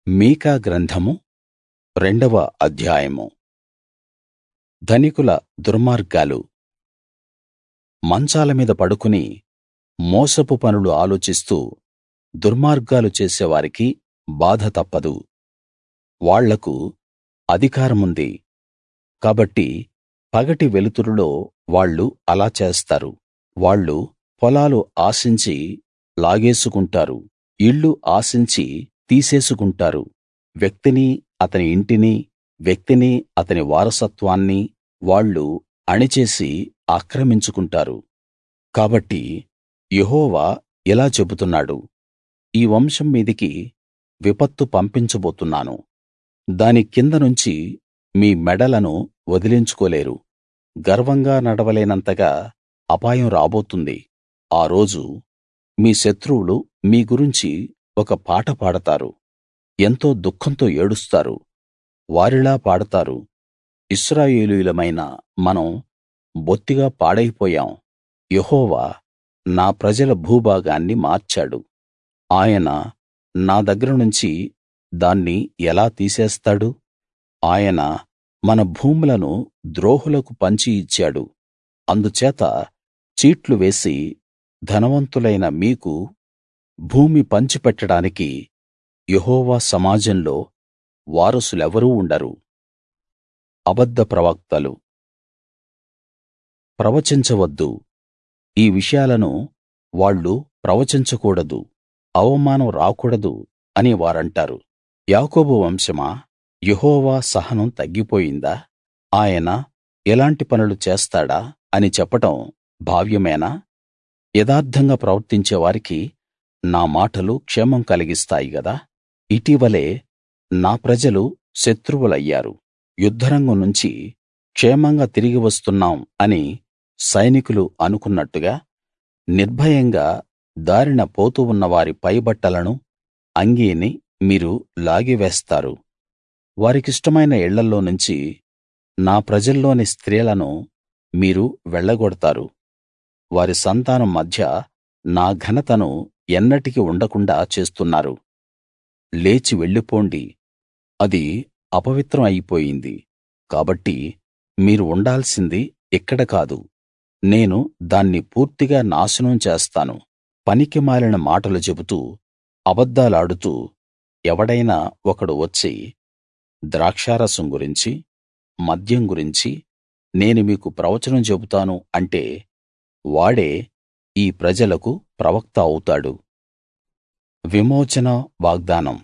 మీకా గ్రంథము 2వ అధ్యాయము. ధనికుల దుర్మార్గాలు. మంచాల మీద పడుకుని మోసపు పనులు ఆలోచిస్తూ దుర్మార్గాలు చేసేవారికి బాధ తప్పదు. వాళ్లకు అధికారముంది కాబట్టి పగటి వెలుతురులో వాళ్ళు అలా చేస్తారు. వాళ్ళు పొలాలు ఆశించి లాగేసుకుంటారు, ఇళ్ళు ఆశించి తీసేసుకుంటారు. వ్యక్తినీ అతని ఇంటినీ, వ్యక్తినీ అతని వారసత్వాన్నీ వాళ్ళు అణిచేసి ఆక్రమించుకుంటారు. కాబట్టి యెహోవా ఇలా చెబుతున్నాడు, ఈ వంశం మీదికి విపత్తు పంపించబోతున్నాను. దాని కింద నుంచి మీ మెడలను వదిలించుకోలేరు. గర్వంగా నడవలేనంతగా అపాయం రాబోతుంది. ఆ రోజు మీ శత్రువులు మీ గురించి ఒక పాట పాడతారు, ఎంతో దుఃఖంతో ఏడుస్తారు. వారిలా పాడతారు, ఇశ్రాయేలీయులమైన మనం బొత్తిగా పాడైపోయాం. యెహోవా నా ప్రజల భూభాగాన్ని మార్చాడు. ఆయన నా దగ్గర నుంచి దాన్ని ఎలా తీసేస్తాడు? ఆయన మన భూములను ద్రోహులకు పంచి ఇచ్చాడు. అందుచేత చీట్లు వేసి ధనవంతులైన మీకు భూమి పంచిపెట్టడానికి యెహోవా సమాజంలో వారసులెవరూ ఉండరు. అబద్ధ ప్రవక్తలు. ప్రవచించవద్దు, ఈ విషయాలను వాళ్ళు ప్రవచించకూడదు, అవమానం రాకూడదు అని వారంటారు. యాకోబు వంశమా, యెహోవా సహనం తగ్గిపోయిందా? ఆయన ఎలాంటి పనులు చేస్తాడా అని చెప్పడం భావ్యమేనా? యథార్థంగా ప్రవర్తించే వారికి నా మాటలు క్షేమం కలిగిస్తాయి గదా. ఇటీవలే నా ప్రజలు శత్రువులయ్యారు. యుద్ధరంగం నుంచి క్షేమంగా తిరిగి వస్తున్నాం అని సైనికులు అనుకున్నట్టుగా నిర్భయంగా దారిన పోతూ ఉన్న వారి పైబట్టలను, అంగీని మీరు లాగివేస్తారు. వారికిష్టమైన ఇళ్ళల్లో నుంచి నా ప్రజల్లోని స్త్రీలను మీరు వెళ్ళగొడతారు. వారి సంతానం మధ్య నా ఘనతను ఎన్నటికీ ఉండకుండాా చేస్తున్నారు. లేచి వెళ్ళిపోండి, అది అపవిత్రం అయిపోయింది. కాబట్టి మీరు ఉండాల్సింది ఇక్కడ కాదు. నేను దాన్ని పూర్తిగా నాశనం చేస్తాను. పనికిమాలిన మాటలు చెబుతూ అబద్ధాలాడుతూ ఎవడైనా ఒకడు వచ్చి ద్రాక్షారసం గురించి, మద్యం గురించి నేను మీకు ప్రవచనం చెబుతాను అంటే వాడే ఈ ప్రజలకు ప్రవక్త అవుతాడు. విమోచన వాగ్దానం.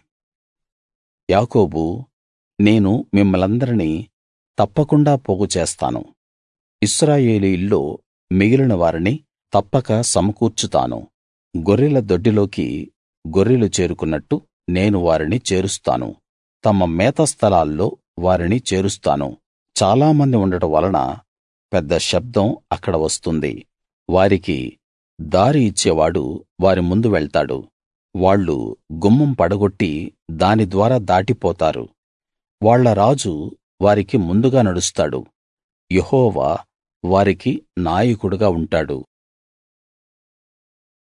యాకోబూ, నేను మిమ్మల్నందరినీ తప్పకుండా పోగు చేస్తాను. ఇశ్రాయేలీయుల్లో మిగిలిన వారిని తప్పక సమకూర్చుతాను. గొర్రెల దొడ్డిలోకి గొర్రెలు చేరుకున్నట్టు నేను వారిని చేరుస్తాను. తమ మేత స్థలాల్లో వారిని చేరుస్తాను. చాలామంది ఉండడం వలన పెద్ద శబ్దం అక్కడ వస్తుంది. వారికి దారి ఇచ్చేవాడు వారి ముందు వెళ్తాడు. వాళ్ళు గుమ్మం పడగొట్టి దాని ద్వారా దాటిపోతారు. వాళ్ళ రాజు వారికి ముందుగా నడుస్తాడు. యెహోవా వారికి నాయకుడుగా ఉంటాడు.